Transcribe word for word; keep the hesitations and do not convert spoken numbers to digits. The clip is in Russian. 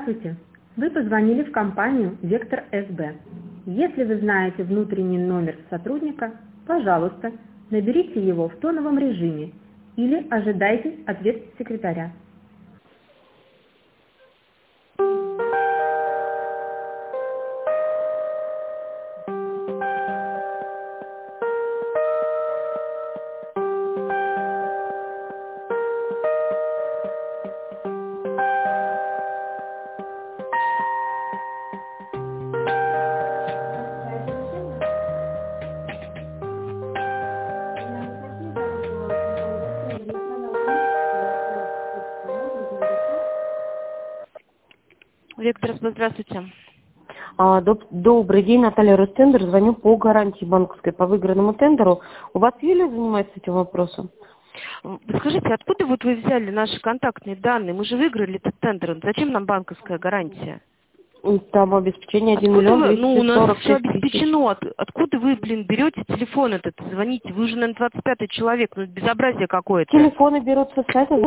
Здравствуйте! Вы позвонили в компанию «Вектор эс бэ». Если вы знаете внутренний номер сотрудника, пожалуйста, наберите его в тоновом режиме или ожидайте ответ секретаря. Вектор эс бэ, здравствуйте. А, доб- Добрый день, Наталья Ростендер. Звоню по гарантии банковской по выигранному тендеру. У вас Юлия занимается этим вопросом? Скажите, откуда вот вы взяли наши контактные данные? Мы же выиграли этот тендер. Зачем нам банковская гарантия? Там обеспечение один Откуда миллион вы, ну, у двести нас сорок все шесть тысяч. обеспечено. От- откуда вы, блин, берете телефон этот, звоните? Вы уже, наверное, двадцать пятый человек. Ну, это безобразие какое-то. Телефоны берут со сайта.